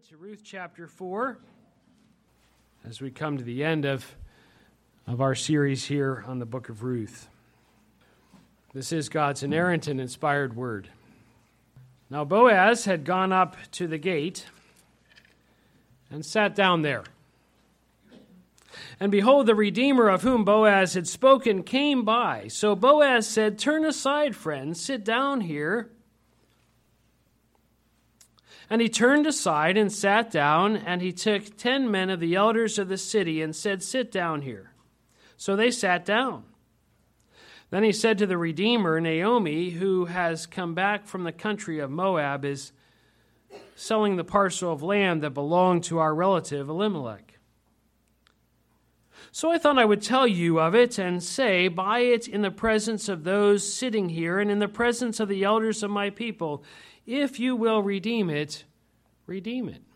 to Ruth chapter 4 as we come to the end of our series here on the book of Ruth. This is God's inerrant and inspired word. Now Boaz had gone up to the gate and sat down there. And behold, the Redeemer of whom Boaz had spoken came by. So Boaz said, "Turn aside, friend, sit down here." And he turned aside and sat down, and he took 10 men of the elders of the city and said, "Sit down here." So they sat down. Then he said to the Redeemer, "Naomi, who has come back from the country of Moab, is selling the parcel of land that belonged to our relative Elimelech. So I thought I would tell you of it and say, buy it in the presence of those sitting here and in the presence of the elders of my people. If you will redeem it, redeem it.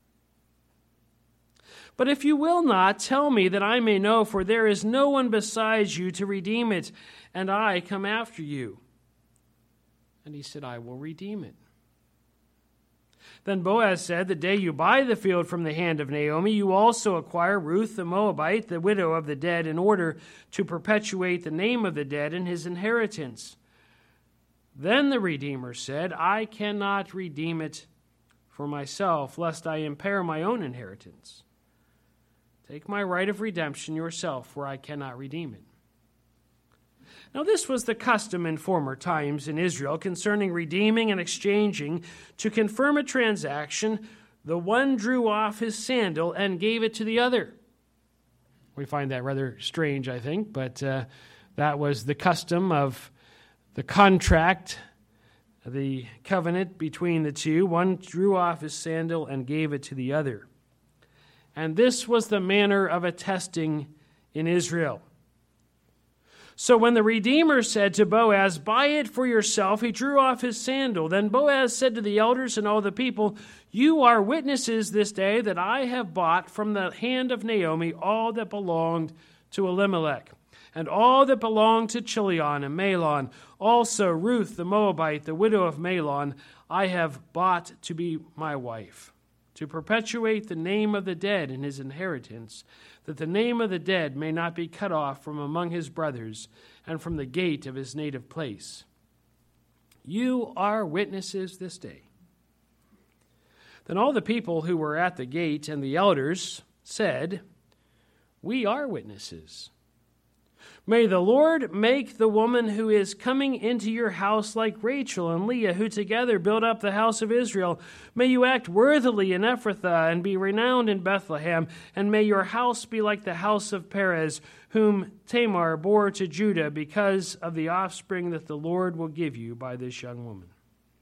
But if you will not, tell me that I may know, for there is no one besides you to redeem it, and I come after you." And he said, "I will redeem it." Then Boaz said, "The day you buy the field from the hand of Naomi, you also acquire Ruth the Moabite, the widow of the dead, in order to perpetuate the name of the dead in his inheritance." Then the Redeemer said, "I cannot redeem it for myself, lest I impair my own inheritance. Take my right of redemption yourself, for I cannot redeem it." Now this was the custom in former times in Israel concerning redeeming and exchanging. To confirm a transaction, the one drew off his sandal and gave it to the other. We find that rather strange, I think, but that was the custom of the contract, the covenant between the two. One drew off his sandal and gave it to the other. And this was the manner of attesting in Israel. So when the Redeemer said to Boaz, "Buy it for yourself," he drew off his sandal. Then Boaz said to the elders and all the people, "You are witnesses this day that I have bought from the hand of Naomi all that belonged to Elimelech, and all that belonged to Chilion and Mahlon. Also Ruth the Moabite, the widow of Mahlon, I have bought to be my wife, to perpetuate the name of the dead in his inheritance, that the name of the dead may not be cut off from among his brothers and from the gate of his native place. You are witnesses this day." Then all the people who were at the gate and the elders said, "We are witnesses. May the Lord make the woman who is coming into your house like Rachel and Leah, who together built up the house of Israel. May you act worthily in Ephrathah and be renowned in Bethlehem. And may your house be like the house of Perez, whom Tamar bore to Judah, because of the offspring that the Lord will give you by this young woman."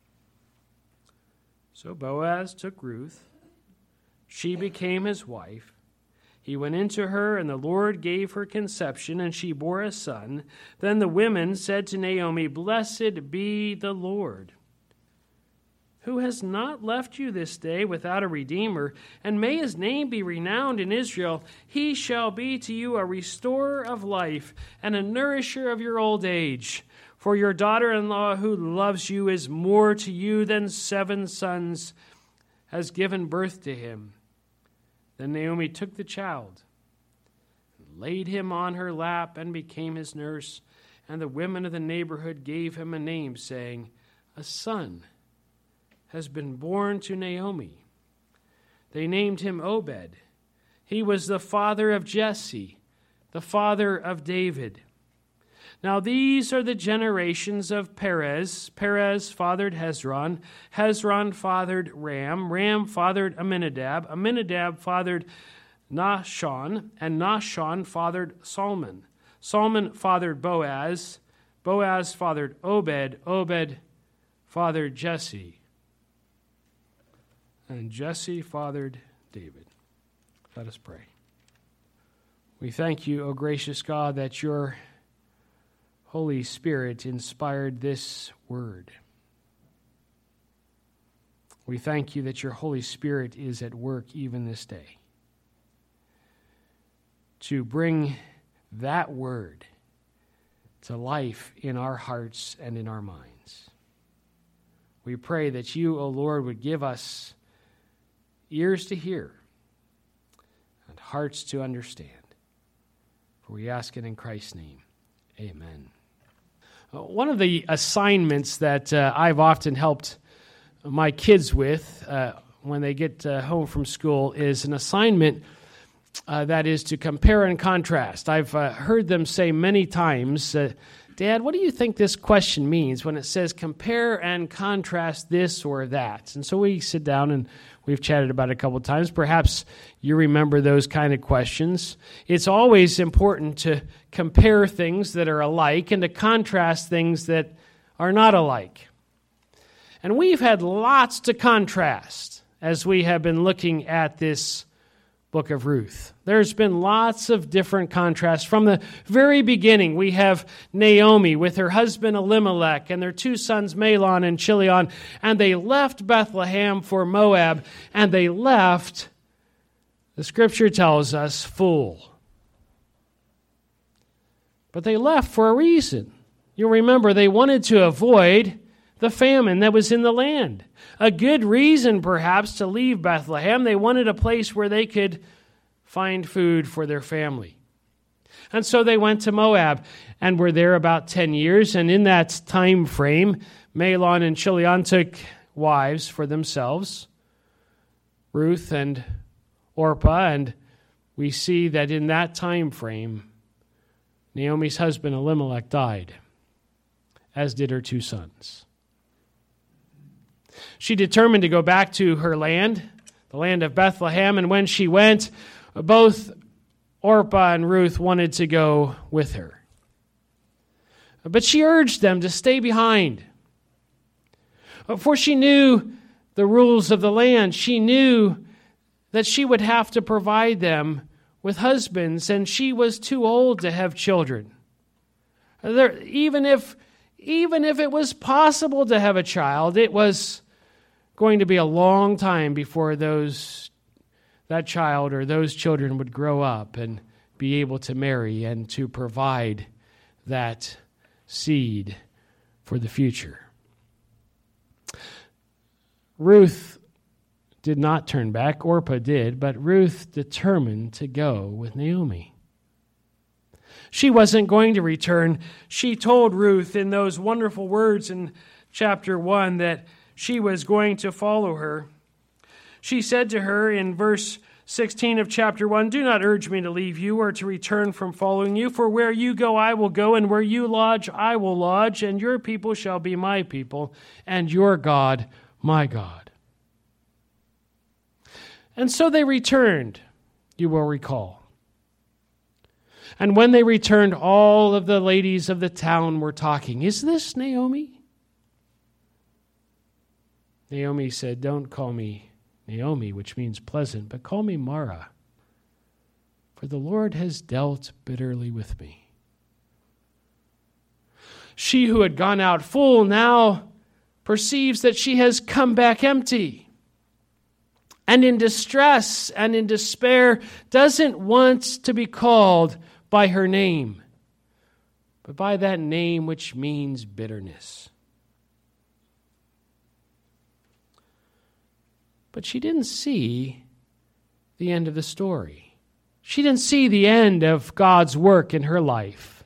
So Boaz took Ruth. She became his wife. He went into her, and the Lord gave her conception, and she bore a son. Then the women said to Naomi, "Blessed be the Lord, who has not left you this day without a redeemer, and may his name be renowned in Israel. He shall be to you a restorer of life and a nourisher of your old age. For your daughter-in-law who loves you is more to you than 7 sons, has given birth to him." Then Naomi took the child, laid him on her lap, and became his nurse. And the women of the neighborhood gave him a name, saying, "A son has been born to Naomi." They named him Obed. He was the father of Jesse, the father of David. Now these are the generations of Perez. Perez fathered Hezron. Hezron fathered Ram. Ram fathered Amminadab. Amminadab fathered Nahshon. And Nahshon fathered Salmon. Salmon fathered Boaz. Boaz fathered Obed. Obed fathered Jesse. And Jesse fathered David. Let us pray. We thank you, O gracious God, that your Holy Spirit inspired this word. We thank you that your Holy Spirit is at work even this day to bring that word to life in our hearts and in our minds. We pray that you, O Lord, would give us ears to hear and hearts to understand. For we ask it in Christ's name. Amen. One of the assignments that I've often helped my kids with when they get home from school is an assignment that is to compare and contrast. I've heard them say many times, Dad, what do you think this question means when it says compare and contrast this or that? And so we sit down and we've chatted about it a couple of times. Perhaps you remember those kind of questions. It's always important to compare things that are alike and to contrast things that are not alike. And we've had lots to contrast as we have been looking at this book of Ruth. There's been lots of different contrasts. From the very beginning, we have Naomi with her husband Elimelech and their two sons Mahlon and Chilion, and they left Bethlehem for Moab, and they left, the scripture tells us, full. But they left for a reason. You'll remember they wanted to avoid the famine that was in the land. A good reason, perhaps, to leave Bethlehem. They wanted a place where they could find food for their family. And so they went to Moab and were there about 10 years. And in that time frame, Mahlon and Chilion took wives for themselves, Ruth and Orpah. And we see that in that time frame, Naomi's husband Elimelech died, as did her two sons. She determined to go back to her land, the land of Bethlehem, and when she went, both Orpah and Ruth wanted to go with her. But she urged them to stay behind. For she knew the rules of the land. She knew that she would have to provide them with husbands, and she was too old to have children. Even if it was possible to have a child, it was going to be a long time before that child or those children would grow up and be able to marry and to provide that seed for the future. Ruth did not turn back. Orpah did, but Ruth determined to go with Naomi. She wasn't going to return. She told Ruth in those wonderful words in chapter 1 that she was going to follow her. She said to her in verse 16 of chapter 1, "Do not urge me to leave you or to return from following you, for where you go I will go, and where you lodge I will lodge, and your people shall be my people, and your God my God." And so they returned, you will recall. And when they returned, all of the ladies of the town were talking. "Is this Naomi?" Naomi said, "Don't call me Naomi," which means pleasant, "but call me Mara, for the Lord has dealt bitterly with me." She who had gone out full now perceives that she has come back empty, and in distress and in despair doesn't want to be called by her name, but by that name which means bitterness. But she didn't see the end of the story. She didn't see the end of God's work in her life.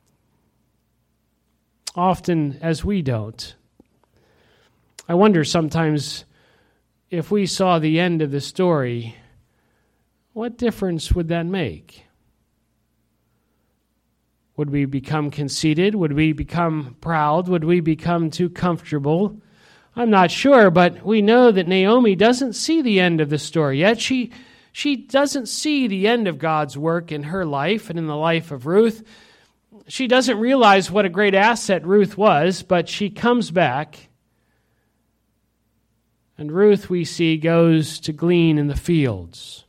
Often, as we don't. I wonder sometimes if we saw the end of the story, what difference would that make? Would we become conceited? Would we become proud? Would we become too comfortable? I'm not sure, but we know that Naomi doesn't see the end of the story yet. She doesn't see the end of God's work in her life and in the life of Ruth. She doesn't realize what a great asset Ruth was, but she comes back. And Ruth, we see, goes to glean in the fields.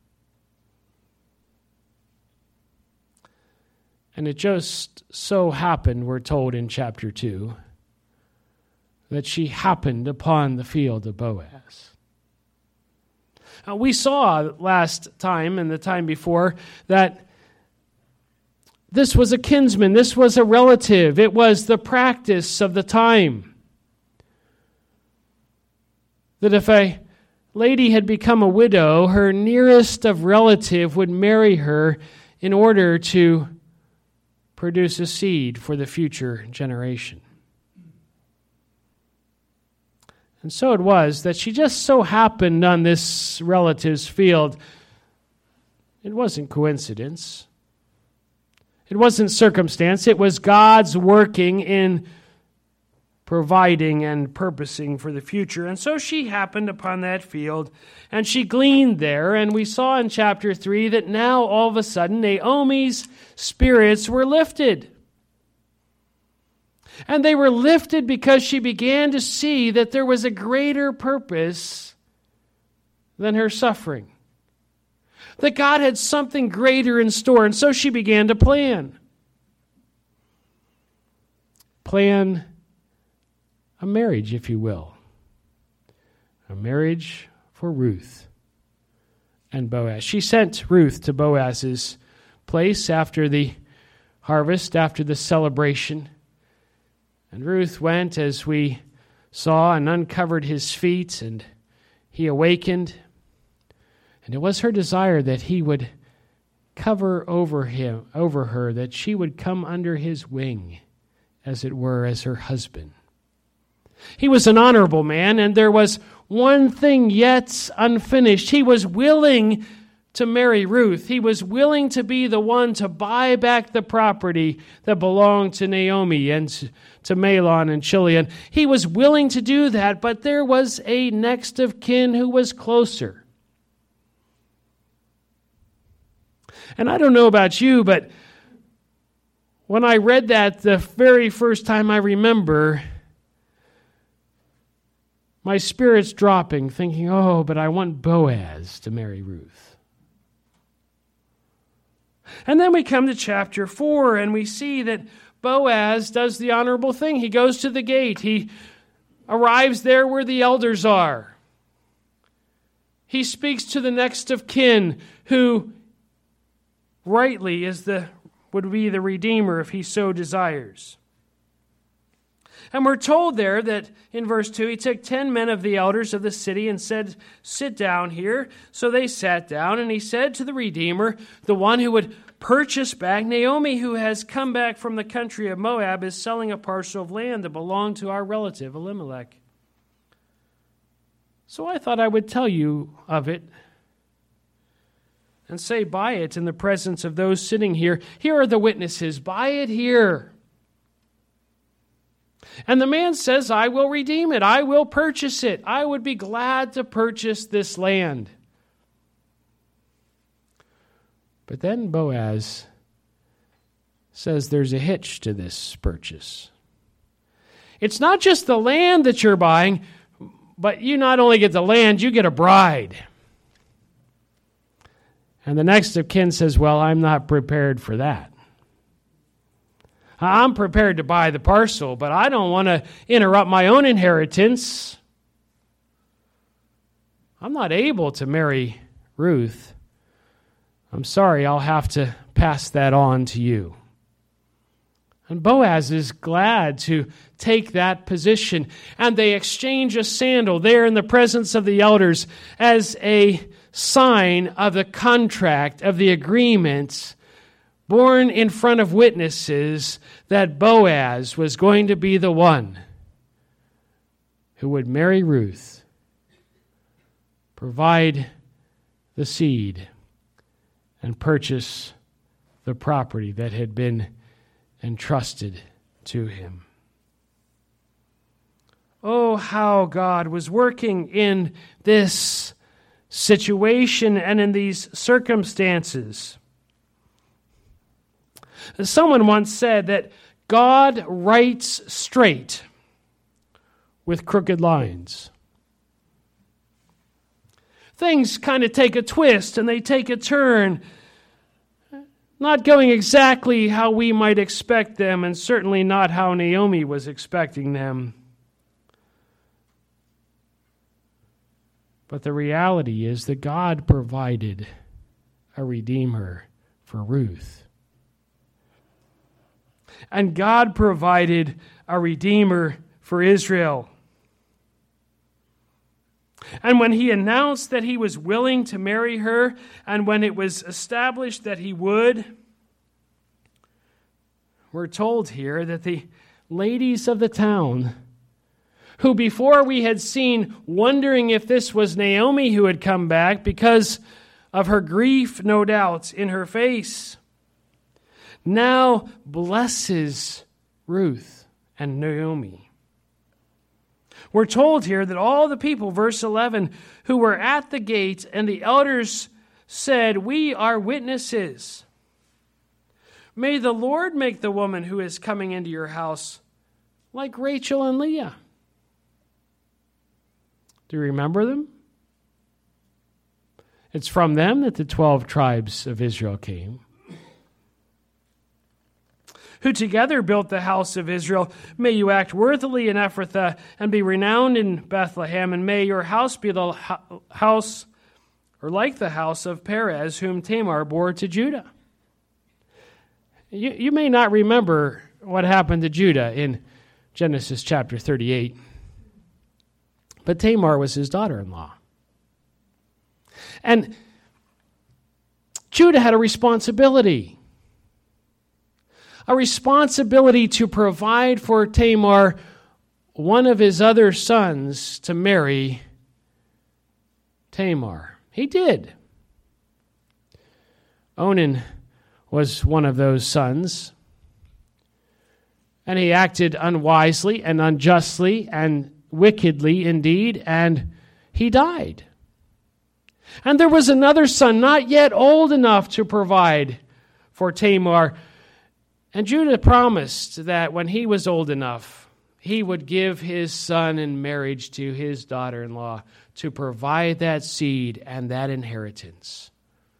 And it just so happened, we're told in chapter 2, that she happened upon the field of Boaz. We saw last time and the time before that this was a kinsman, this was a relative, it was the practice of the time. That if a lady had become a widow, her nearest of relative would marry her in order to produce a seed for the future generation. And so it was that she just so happened on this relative's field. It wasn't coincidence. It wasn't circumstance. It was God's working in providing and purposing for the future. And so she happened upon that field, and she gleaned there. And we saw in chapter 3 that now all of a sudden Naomi's spirits were lifted. And they were lifted because she began to see that there was a greater purpose than her suffering. That God had something greater in store. And so she began to plan. Plan a marriage, if you will. A marriage for Ruth and Boaz. She sent Ruth to Boaz's place after the harvest, after the celebration. And Ruth went, as we saw, and uncovered his feet, and he awakened. And it was her desire that he would cover over her, that she would come under his wing, as it were, as her husband. He was an honorable man, and there was one thing yet unfinished. He was willing to marry Ruth. He was willing to be the one to buy back the property that belonged to Naomi and to Mahlon and Chilion. He was willing to do that, but there was a next of kin who was closer. And I don't know about you, but when I read that the very first time I remember, my spirit's dropping, thinking, oh, but I want Boaz to marry Ruth. And then we come to chapter 4, and we see that Boaz does the honorable thing. He goes to the gate. He arrives there where the elders are. He speaks to the next of kin, who rightly would be the Redeemer if he so desires. And we're told there that in verse 2, he took 10 men of the elders of the city and said, sit down here. So they sat down, and he said to the Redeemer, the one who would purchase back, Naomi, who has come back from the country of Moab, is selling a parcel of land that belonged to our relative Elimelech. So I thought I would tell you of it and say, buy it in the presence of those sitting here. Here are the witnesses. Buy it here. And the man says, I will redeem it. I will purchase it. I would be glad to purchase this land. But then Boaz says there's a hitch to this purchase. It's not just the land that you're buying, but you not only get the land, you get a bride. And the next of kin says, well, I'm not prepared for that. I'm prepared to buy the parcel, but I don't want to interrupt my own inheritance. I'm not able to marry Ruth. I'm sorry, I'll have to pass that on to you. And Boaz is glad to take that position. And they exchange a sandal there in the presence of the elders as a sign of the contract, of the agreement, born in front of witnesses, that Boaz was going to be the one who would marry Ruth, provide the seed, and purchase the property that had been entrusted to him. Oh, how God was working in this situation and in these circumstances. Someone once said that God writes straight with crooked lines. Things kind of take a twist and they take a turn, not going exactly how we might expect them, and certainly not how Naomi was expecting them. But the reality is that God provided a redeemer for Ruth. And God provided a redeemer for Israel. And when he announced that he was willing to marry her, and when it was established that he would, we're told here that the ladies of the town, who before we had seen wondering if this was Naomi who had come back because of her grief, no doubt, in her face, now blesses Ruth and Naomi. We're told here that all the people, verse 11, who were at the gate and the elders said, "We are witnesses. May the Lord make the woman who is coming into your house like Rachel and Leah." Do you remember them? It's from them that the 12 tribes of Israel came, who together built the house of Israel. May you act worthily in Ephrathah and be renowned in Bethlehem, and may your house be the house, or like the house of Perez, whom Tamar bore to Judah. You may not remember what happened to Judah in Genesis chapter 38, but Tamar was his daughter-in-law. And Judah had a responsibility to provide for Tamar one of his other sons to marry Tamar. He did. Onan was one of those sons, and he acted unwisely and unjustly and wickedly indeed, and he died. And there was another son, not yet old enough to provide for Tamar. And Judah promised that when he was old enough, he would give his son in marriage to his daughter-in-law to provide that seed and that inheritance.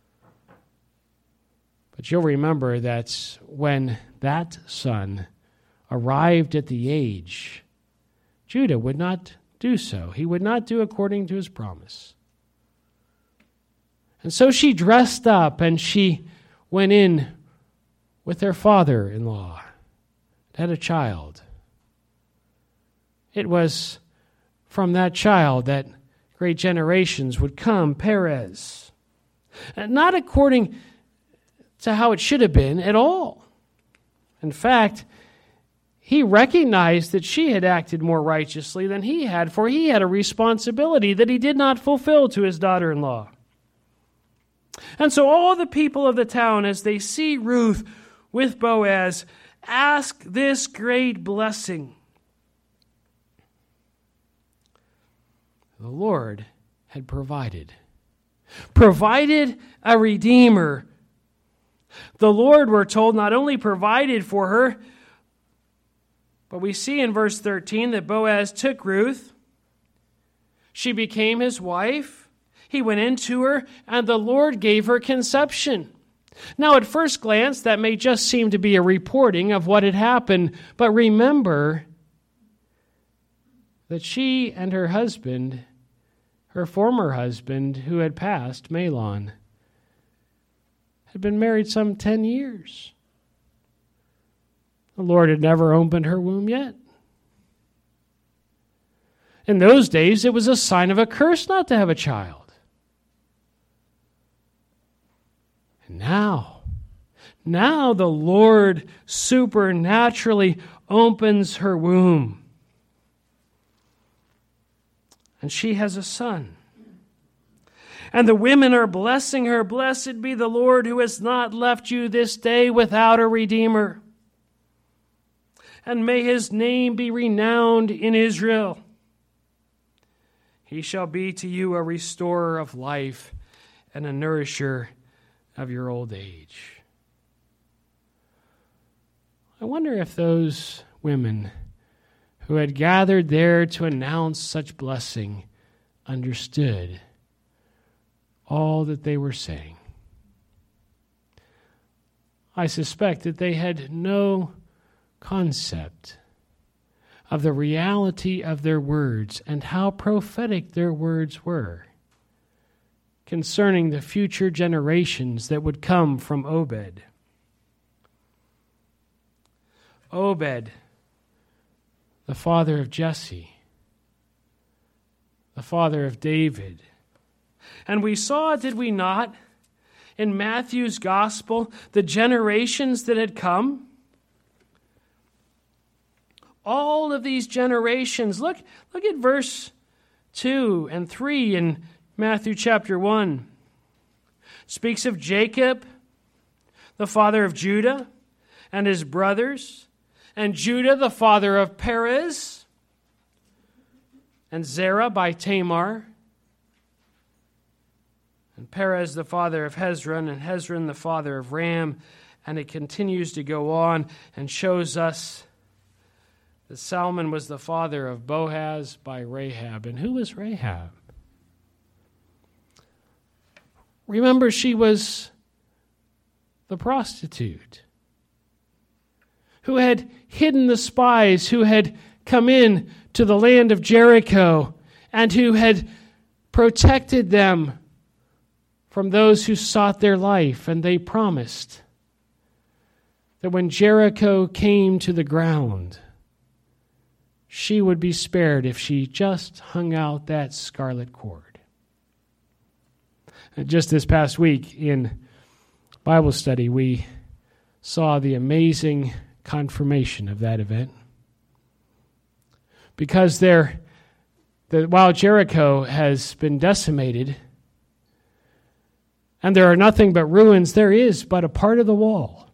But you'll remember that when that son arrived at the age, Judah would not do so. He would not do according to his promise. And so she dressed up and she went in with their father-in-law, had a child. It was from that child that great generations would come, Perez. And not according to how it should have been at all. In fact, he recognized that she had acted more righteously than he had, for he had a responsibility that he did not fulfill to his daughter-in-law. And so all the people of the town, as they see Ruth with Boaz, ask this great blessing. The Lord had provided a redeemer. The Lord, we're told, not only provided for her, but we see in verse 13 that Boaz took Ruth. She became his wife. He went into her, and the Lord gave her conception. Now, at first glance, that may just seem to be a reporting of what had happened, but remember that she and her husband, her former husband, who had passed, Mahlon, had been married some 10 years. The Lord had never opened her womb yet. In those days, it was a sign of a curse not to have a child. And now the Lord supernaturally opens her womb. And she has a son. And the women are blessing her. Blessed be the Lord who has not left you this day without a redeemer. And may his name be renowned in Israel. He shall be to you a restorer of life and a nourisher of your old age. I wonder if those women who had gathered there to announce such blessing understood all that they were saying. I suspect that they had no concept of the reality of their words and how prophetic their words were concerning the future generations that would come from Obed. Obed, the father of Jesse, the father of David. And we saw, did we not, in Matthew's gospel, the generations that had come? All of these generations. Look at verse 2 and 3 in Matthew chapter 1. Speaks of Jacob, the father of Judah, and his brothers, and Judah, the father of Perez, and Zerah by Tamar, and Perez, the father of Hezron, and Hezron, the father of Ram. And it continues to go on and shows us that Salmon was the father of Boaz by Rahab. And who was Rahab? Remember, she was the prostitute who had hidden the spies who had come in to the land of Jericho and who had protected them from those who sought their life. And they promised that when Jericho came to the ground, she would be spared if she just hung out that scarlet cord. And just this past week in Bible study, we saw the amazing confirmation of that event. Because while Jericho has been decimated, and there are nothing but ruins, there is but a part of the wall,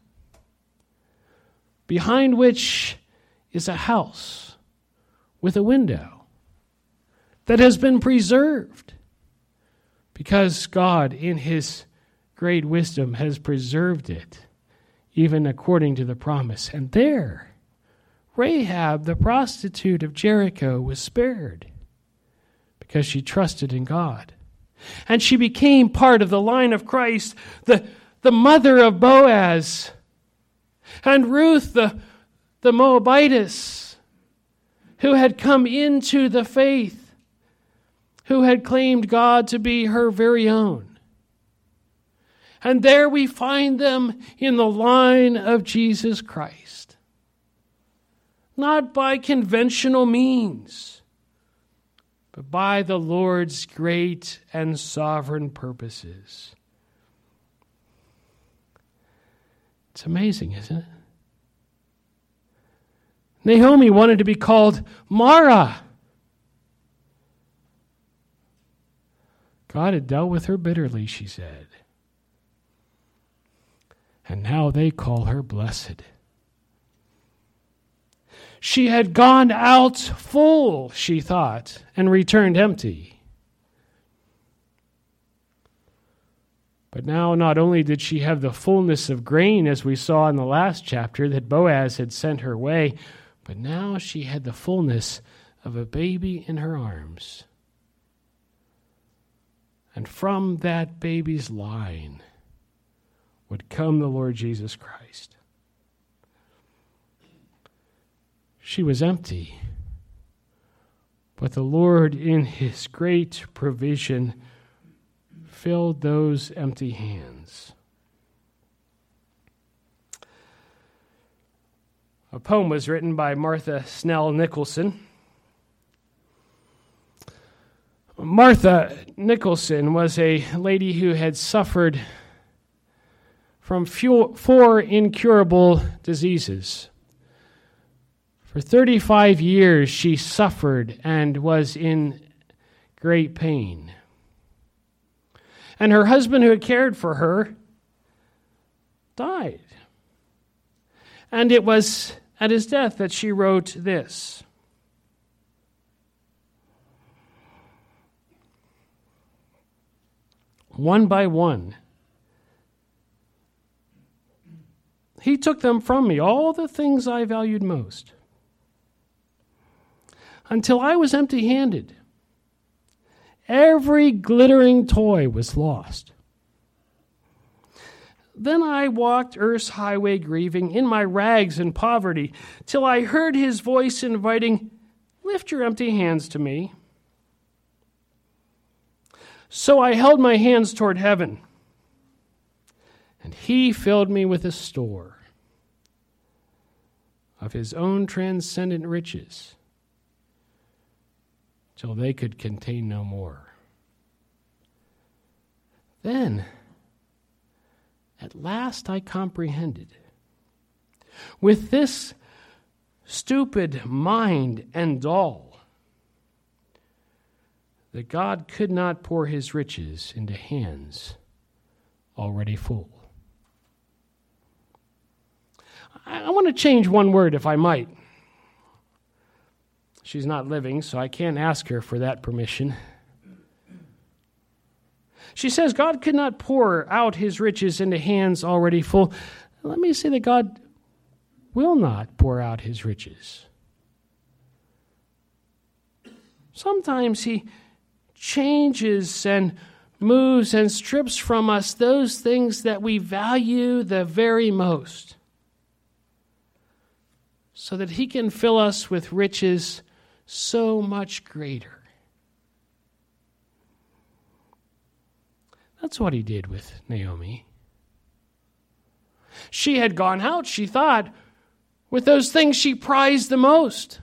behind which is a house with a window that has been preserved, because God, in his great wisdom, has preserved it, even according to the promise. And there, Rahab, the prostitute of Jericho, was spared because she trusted in God. And she became part of the line of Christ, the mother of Boaz. And Ruth, the Moabitess, who had come into the faith, who had claimed God to be her very own. And there we find them in the line of Jesus Christ. Not by conventional means, but by the Lord's great and sovereign purposes. It's amazing, isn't it? Naomi wanted to be called Mara. God had dealt with her bitterly, she said. And now they call her blessed. She had gone out full, she thought, and returned empty. But now not only did she have the fullness of grain, as we saw in the last chapter that Boaz had sent her way, but now she had the fullness of a baby in her arms. And from that baby's line would come the Lord Jesus Christ. She was empty, but the Lord, in his great provision, filled those empty hands. A poem was written by Martha Snell Nicholson. Martha Nicholson was a lady who had suffered from 4 incurable diseases. For 35 years she suffered and was in great pain. And her husband, who had cared for her, died. And it was at his death that she wrote this. One by one, he took them from me, all the things I valued most, until I was empty-handed. Every glittering toy was lost. Then I walked earth's highway grieving in my rags and poverty, till I heard his voice inviting, lift your empty hands to me. So I held my hands toward heaven, and he filled me with a store of his own transcendent riches, till they could contain no more. Then, at last I comprehended. With this stupid mind and dull, that God could not pour his riches into hands already full. I want to change one word, if I might. She's not living, so I can't ask her for that permission. She says God could not pour out his riches into hands already full. Let me say that God will not pour out his riches. Sometimes he changes and moves and strips from us those things that we value the very most, so that he can fill us with riches so much greater. That's what he did with Naomi. She had gone out, she thought, with those things she prized the most.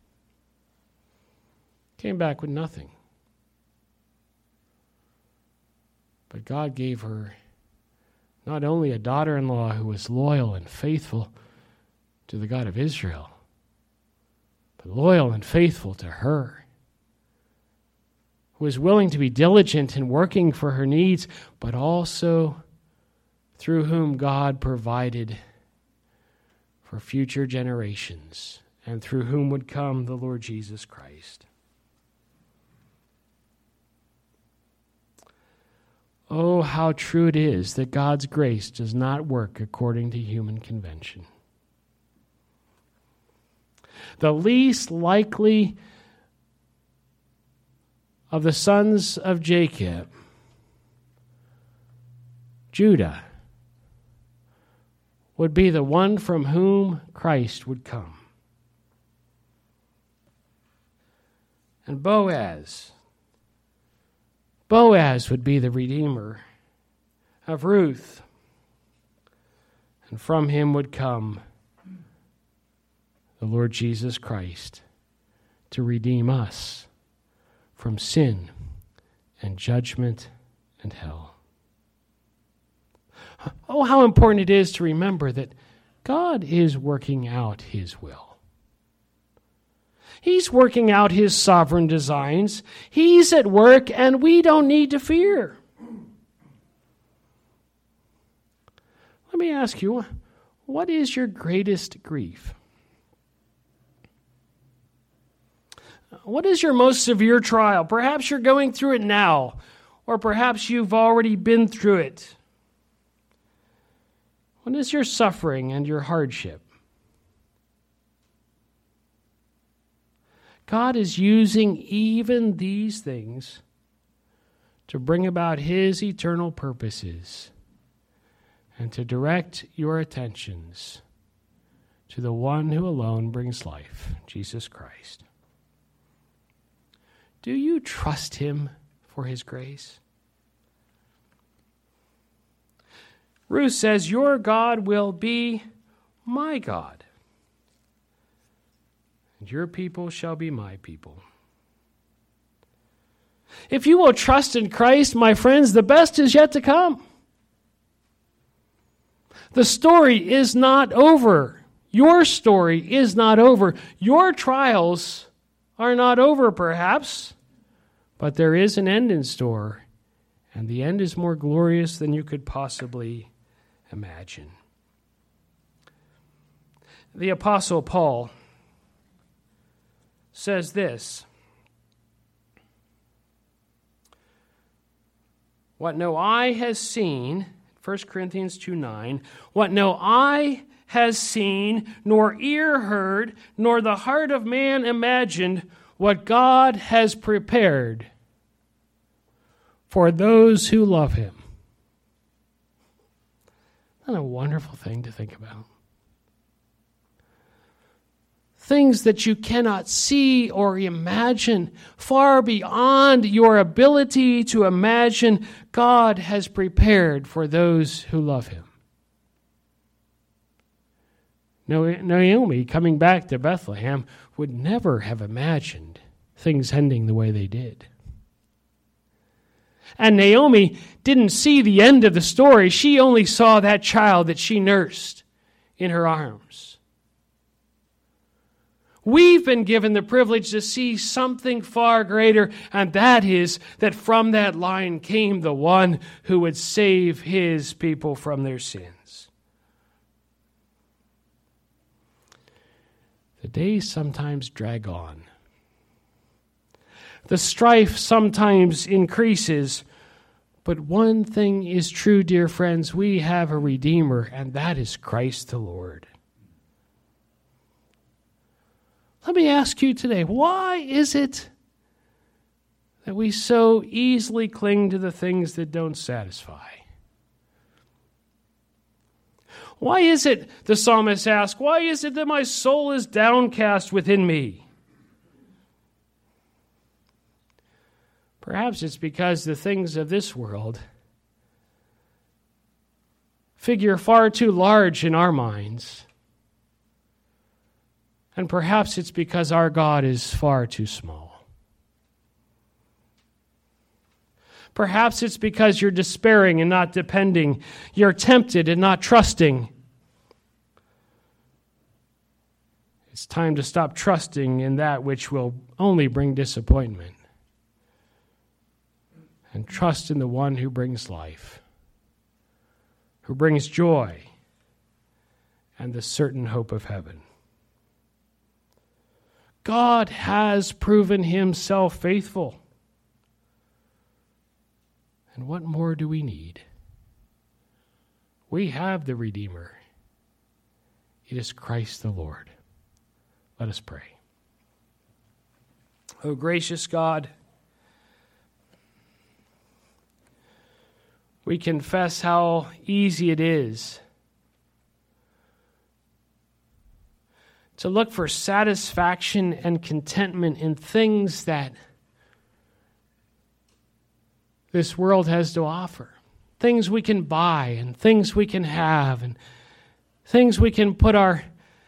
Came back with nothing. But God gave her not only a daughter-in-law who was loyal and faithful to the God of Israel, but loyal and faithful to her, who was willing to be diligent in working for her needs, but also through whom God provided for future generations, and through whom would come the Lord Jesus Christ. Oh, how true it is that God's grace does not work according to human convention. The least likely of the sons of Jacob, Judah, would be the one from whom Christ would come. And Boaz would be the redeemer of Ruth, and from him would come the Lord Jesus Christ to redeem us from sin and judgment and hell. Oh, how important it is to remember that God is working out his will. He's working out his sovereign designs. He's at work, and we don't need to fear. Let me ask you, what is your greatest grief? What is your most severe trial? Perhaps you're going through it now, or perhaps you've already been through it. What is your suffering and your hardship? God is using even these things to bring about his eternal purposes and to direct your attentions to the one who alone brings life, Jesus Christ. Do you trust him for his grace? Ruth says, your God will be my God, and your people shall be my people. If you will trust in Christ, my friends, the best is yet to come. The story is not over. Your story is not over. Your trials are not over, perhaps, but there is an end in store, and the end is more glorious than you could possibly imagine. The Apostle Paul says this: what no eye has seen, 1 Corinthians 2:9, what no eye has seen, nor ear heard, nor the heart of man imagined, what God has prepared for those who love him. Isn't that a wonderful thing to think about? Things that you cannot see or imagine, far beyond your ability to imagine, God has prepared for those who love him. Naomi, coming back to Bethlehem, would never have imagined things ending the way they did. And Naomi didn't see the end of the story. She only saw that child that she nursed in her arms. We've been given the privilege to see something far greater, and that is that from that line came the one who would save his people from their sins. The days sometimes drag on. The strife sometimes increases, but one thing is true, dear friends, we have a Redeemer, and that is Christ the Lord. Let me ask you today, why is it that we so easily cling to the things that don't satisfy? Why is it, the psalmist asks, why is it that my soul is downcast within me? Perhaps it's because the things of this world figure far too large in our minds. And perhaps it's because our God is far too small. Perhaps it's because you're despairing and not depending. You're tempted and not trusting. It's time to stop trusting in that which will only bring disappointment. And trust in the one who brings life, who brings joy and the certain hope of heaven. God has proven himself faithful. And what more do we need? We have the Redeemer. It is Christ the Lord. Let us pray. O gracious God, we confess how easy it is to look for satisfaction and contentment in things that this world has to offer. Things we can buy and things we can have and things we can put our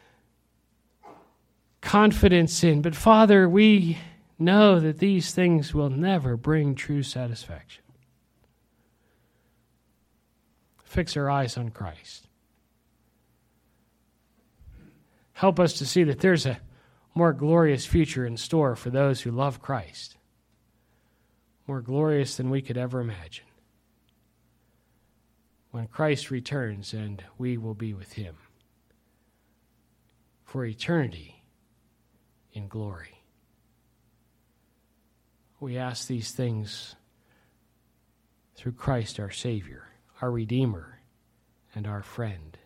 confidence in. But Father, we know that these things will never bring true satisfaction. Fix our eyes on Christ. Help us to see that there's a more glorious future in store for those who love Christ. More glorious than we could ever imagine. When Christ returns and we will be with him for eternity in glory. We ask these things through Christ our Savior, our Redeemer, and our friend.